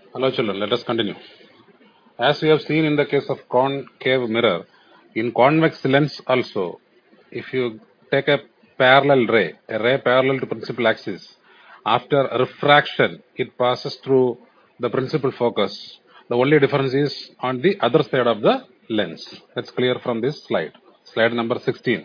Hello children, let us continue. As we have seen in the case of concave mirror, in convex lens also, if you take a ray parallel to principal axis, after refraction, it passes through the principal focus. The only difference is on the other side of the lens. That's clear from this slide. Slide number 16.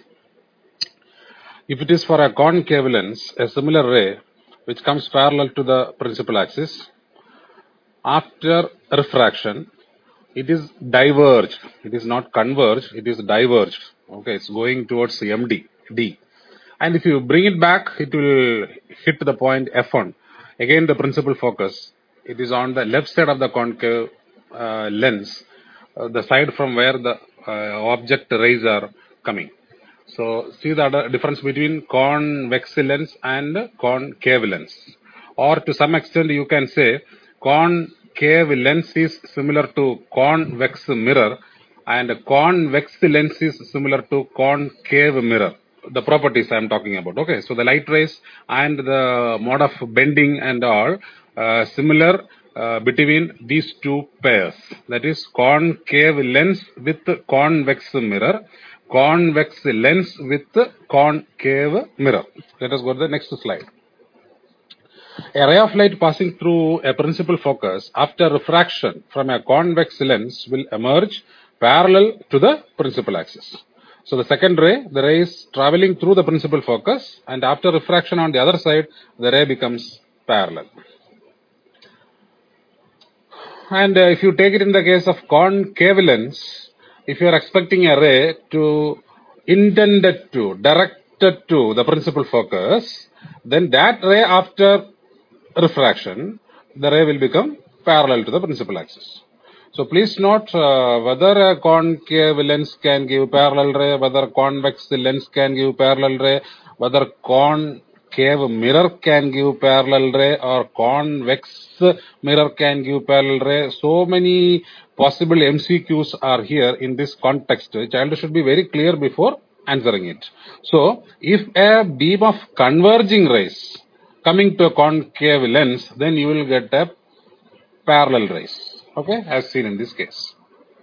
If it is for a concave lens, a similar ray which comes parallel to the principal axis, after refraction, it is diverged. It is not converged, it is diverged. Okay, it's going towards MD, D. And if you bring it back, it will hit the point F1. Again, the principal focus. It is on the left side of the concave lens, the side from where the object rays are coming. So, see the difference between convex lens and concave lens. Or to some extent, you can say concave lens is similar to convex mirror, and convex lens is similar to concave mirror. The properties I am talking about. Okay, so the light rays and the mode of bending and all similar between these two pairs. That is concave lens with convex mirror, convex lens with concave mirror. Let us go to the next slide. A ray of light passing through a principal focus after refraction from a convex lens will emerge parallel to the principal axis. So the second ray, the ray is traveling through the principal focus, and after refraction on the other side, the ray becomes parallel. And if you take it in the case of concave lens, if you are expecting a ray to directed to the principal focus, then that ray after refraction, the ray will become parallel to the principal axis. So please note whether a concave lens can give parallel ray, whether convex lens can give parallel ray, whether concave mirror can give parallel ray, or convex mirror can give parallel ray. So many possible MCQs are here in this context. The child should be very clear before answering it. So if a beam of converging rays coming to a concave lens, then you will get a parallel rays. Okay, as seen in this case.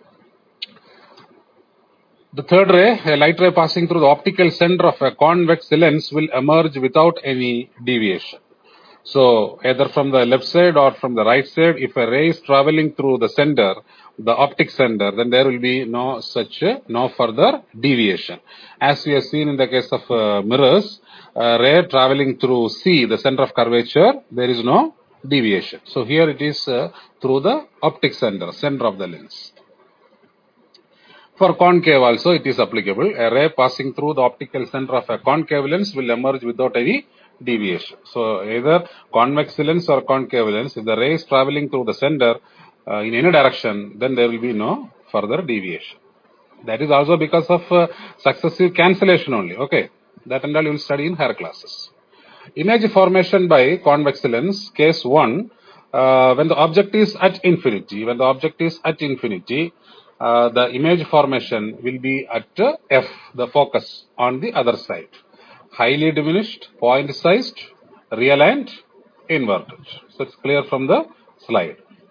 The third ray, a light ray passing through the optical center of a convex lens, will emerge without any deviation. So either from the left side or from the right side, if a ray is traveling through the center, the optic center, then there will be no further deviation. As we have seen in the case of mirrors, a ray traveling through C, the center of curvature, there is no deviation. So here it is through the optic center of the lens. For concave also it is applicable. A ray passing through the optical center of a concave lens will emerge without any deviation. So either convex lens or concave lens, if the ray is traveling through the center in any direction, then there will be no further deviation. That is also because of successive cancellation only. Okay, that and all you will study in higher classes. Image formation by convex lens, case 1, when the object is at infinity, the image formation will be at F, the focus, on the other side. Highly diminished, point sized, realigned, inverted. So it's clear from the slide.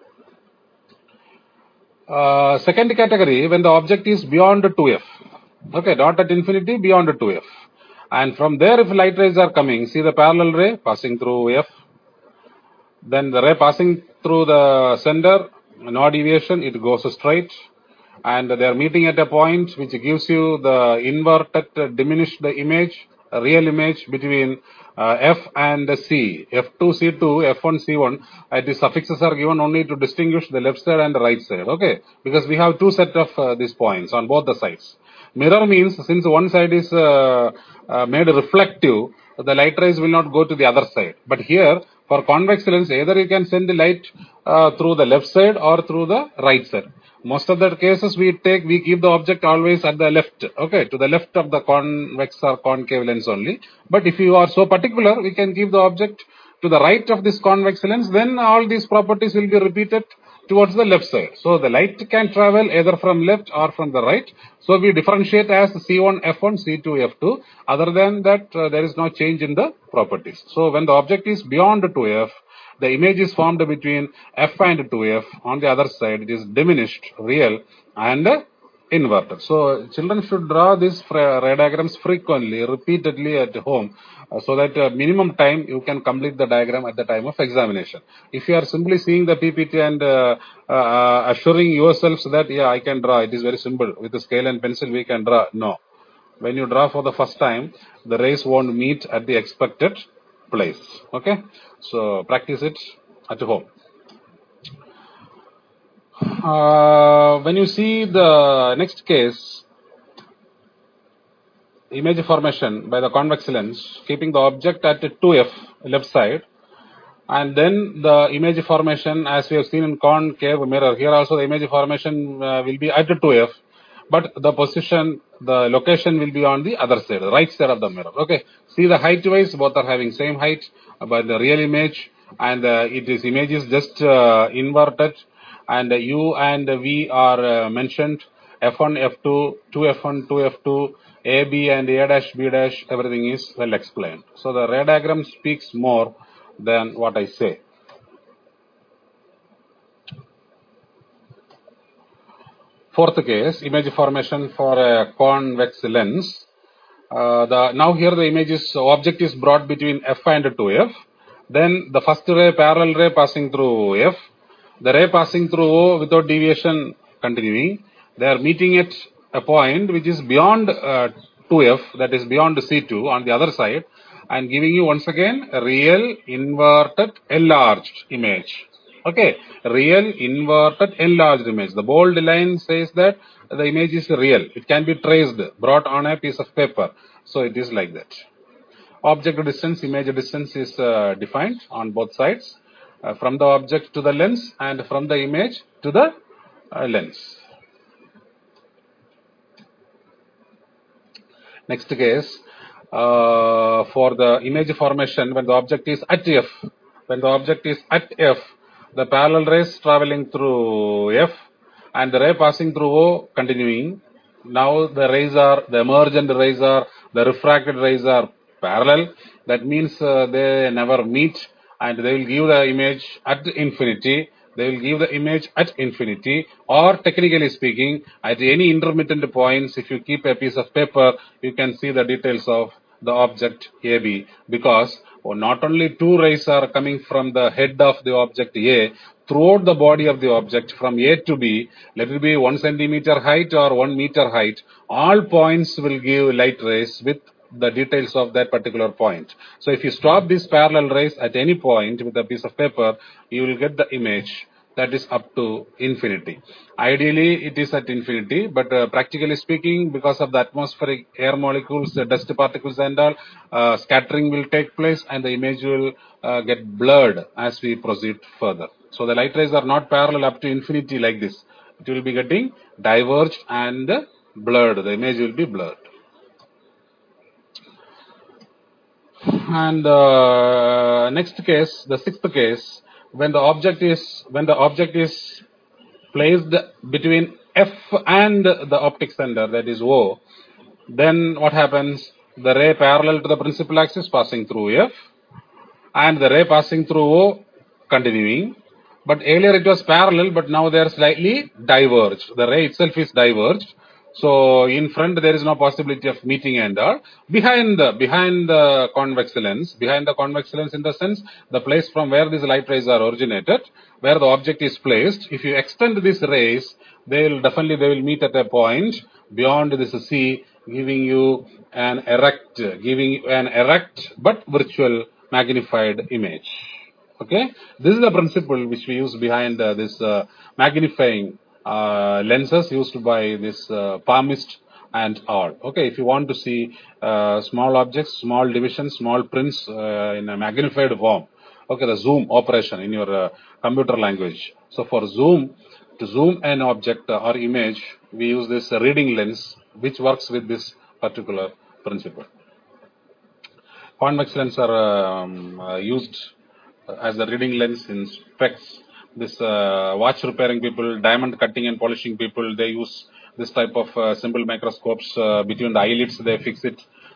Second category, when the object is beyond 2F. Okay, not at infinity, beyond 2F. And from there, if light rays are coming, see the parallel ray passing through F. Then the ray passing through the center, no deviation, it goes straight. And they are meeting at a point which gives you the inverted, diminished image, a real image between F and C. F2, C2, F1, C1. These suffixes are given only to distinguish the left side and the right side. Okay, because we have two sets of these points on both the sides. Mirror means since one side is made reflective, the light rays will not go to the other side. But here, for convex lens, either you can send the light through the left side or through the right side. Most of the cases we keep the object always at the left, okay, to the left of the convex or concave lens only. But if you are so particular, we can keep the object to the right of this convex lens, then all these properties will be repeated towards the left side. So the light can travel either from left or from the right. So we differentiate as C1, F1, C2, F2. Other than that, there is no change in the properties. So when the object is beyond 2F, The image is formed between f and 2f. On the other side, it is diminished, real, and inverted. So children should draw these ray diagrams frequently, repeatedly at home, so that minimum time you can complete the diagram at the time of examination. If you are simply seeing the PPT and assuring yourselves that, yeah, I can draw, it is very simple, with the scale and pencil we can draw. No. When you draw for the first time, the rays won't meet at the expected place. Okay? So practice it at home. When you see the next case, image formation by the convex lens, keeping the object at 2f left side, and then the image formation as we have seen in concave mirror. Here also the image formation will be at 2f, but the position, the location will be on the other side, the right side of the mirror. Okay, see the height wise, both are having same height, but the real image and image is just inverted, and u and v are mentioned, f1, f2, 2f1, 2f2, a, b and a dash, b dash, everything is well explained. So the ray diagram speaks more than what I say. Fourth case, image formation for a convex lens. Now here the object is brought between f and 2f. Then the first ray, parallel ray passing through f. The ray passing through O without deviation continuing. They are meeting at a point which is beyond 2f, that is beyond C2 on the other side, and giving you once again a real inverted enlarged image. Okay, real inverted enlarged image. The bold line says that the image is real. It can be traced, brought on a piece of paper. So it is like that. Object distance, image distance is defined on both sides, from the object to the lens and from the image to the lens. Next case, for the image formation when the object is at f. When the object is at f, the parallel rays traveling through f and the ray passing through O continuing. Now the emergent rays are, the refracted rays are parallel. That means they never meet, and they will give the image at infinity. They will give the image at infinity, or technically speaking, at any intermittent points, if you keep a piece of paper, you can see the details of the object AB, because not only two rays are coming from the head of the object A, throughout the body of the object from A to B, let it be 1 centimeter height or 1 meter height, all points will give light rays with the details of that particular point. So if you stop these parallel rays at any point with a piece of paper, you will get the image that is up to infinity. Ideally, it is at infinity, but practically speaking, because of the atmospheric air molecules, dust particles and all, scattering will take place and the image will get blurred as we proceed further. So the light rays are not parallel up to infinity like this. It will be getting diverged and blurred. The image will be blurred. And next case, the sixth case, when the object is placed between F and the optic center, that is O, then what happens? The ray parallel to the principal axis passing through F, and the ray passing through O continuing. But earlier it was parallel, but now they are slightly diverged. The ray itself is diverged. So in front there is no possibility of meeting and all. Behind the convex lens in the sense the place from where these light rays are originated, where the object is placed. If you extend these rays, they will meet at a point beyond this C, giving you an erect but virtual magnified image. Okay, this is the principle which we use behind this magnifying lenses used by this palmist and all. Okay, if you want to see small objects, small divisions, small prints in a magnified form. Okay, the zoom operation in your computer language. So for to zoom an object or image, we use this reading lens, which works with this particular principle. Convex lenses are used as the reading lens in specs. This watch repairing people, diamond cutting and polishing people, they use this type of simple microscopes between the eyelids. They fix it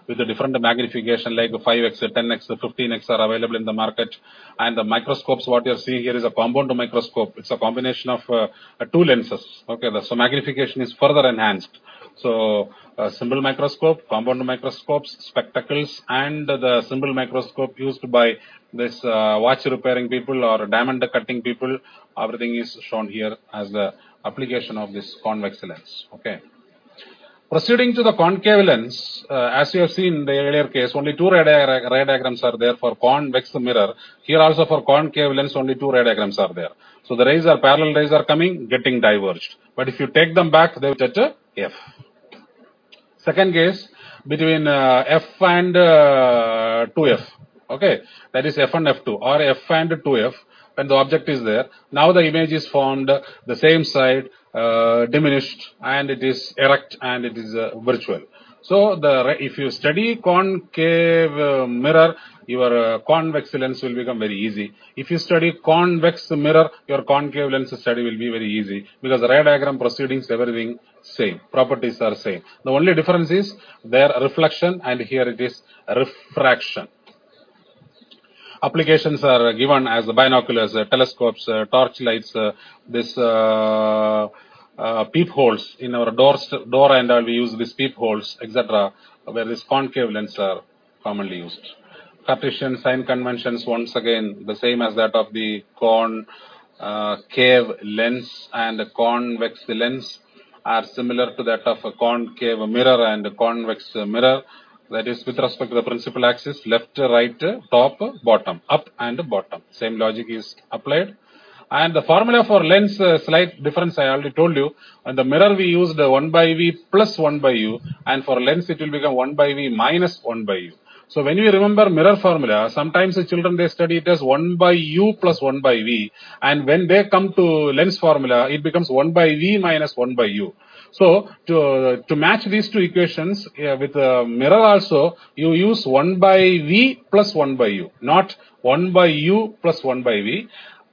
with a different magnification like 5x, 10x, 15x are available in the market. And the microscopes, what you're seeing here is a compound microscope. It's a combination of two lenses. Okay, so magnification is further enhanced. So simple microscope, compound microscopes, spectacles, and the simple microscope used by this watch repairing people or diamond cutting people, everything is shown here as the application of this convex lens. Okay. Proceeding to the concave lens, as you have seen in the earlier case, only two ray diagrams are there for convex mirror. Here also for concave lens, only two ray diagrams are there. So the rays are parallel rays are coming, getting diverged. But if you take them back, they will touch a F. Second case, between F and 2F. Okay, that is F and F2 or F and 2F. When the object is there, now the image is formed, the same side diminished, and it is erect and it is virtual. So if you study concave mirror, your convex lens will become very easy. If you study convex mirror, your concave lens study will be very easy because the ray diagram proceedings, everything same, properties are same. The only difference is their reflection, and here it is refraction. Applications are given as the binoculars, telescopes, torchlights, this peepholes in our door and all we use these peepholes, etc., where these concave lenses are commonly used. Cartesian sign conventions, once again, the same as that of the concave lens and convex lens are similar to that of a concave mirror and convex mirror. That is with respect to the principal axis, left, right, top, bottom, up and bottom. Same logic is applied. And the formula for lens, slight difference I already told you. On the mirror we used 1 by V plus 1 by U, and for lens it will become 1 by V minus 1 by U. So when you remember mirror formula, sometimes the children they study it as 1 by U plus 1 by V, and when they come to lens formula, it becomes 1 by V minus 1 by U. So to match these two equations with mirror also, you use 1 by V plus 1 by U, not 1 by U plus 1 by V.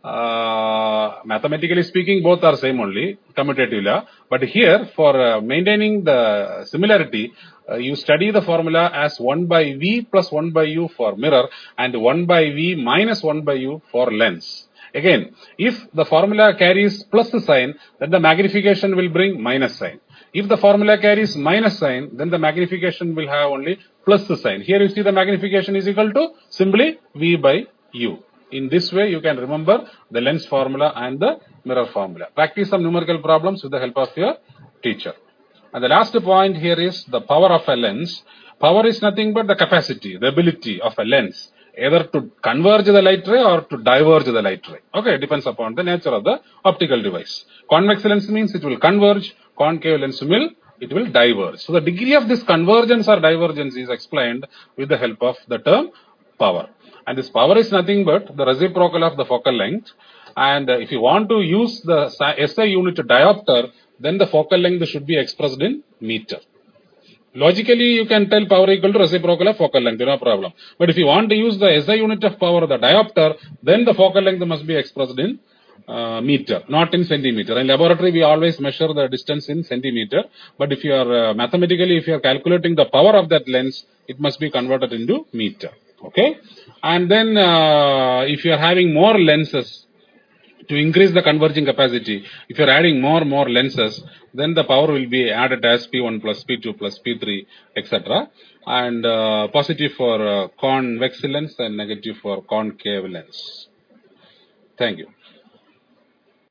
Mathematically speaking, both are same only, commutative. But here, for maintaining the similarity, you study the formula as 1 by V plus 1 by U for mirror and 1 by V minus 1 by U for lens. Again, if the formula carries plus sign, then the magnification will bring minus sign. If the formula carries minus sign, then the magnification will have only plus sign. Here you see the magnification is equal to simply V by U. In this way, you can remember the lens formula and the mirror formula. Practice some numerical problems with the help of your teacher. And the last point here is the power of a lens. Power is nothing but the capacity, the ability of a lens, either to converge the light ray or to diverge the light ray. Okay, it depends upon the nature of the optical device. Convex lens means it will converge, concave lens it will diverge. So the degree of this convergence or divergence is explained with the help of the term power. And this power is nothing but the reciprocal of the focal length. And if you want to use the SI unit diopter, then the focal length should be expressed in meter. Logically, you can tell power equal to reciprocal of focal length, no problem. But if you want to use the SI unit of power, the diopter, then the focal length must be expressed in meter, not in centimeter. In laboratory, we always measure the distance in centimeter. But if you are mathematically, if you are calculating the power of that lens, it must be converted into meter. Okay, and then if you are having more lenses to increase the converging capacity, if you are adding more lenses, then the power will be added as P1 plus P2 plus P3, etc. And positive for convex lens and negative for concave lens. Thank you.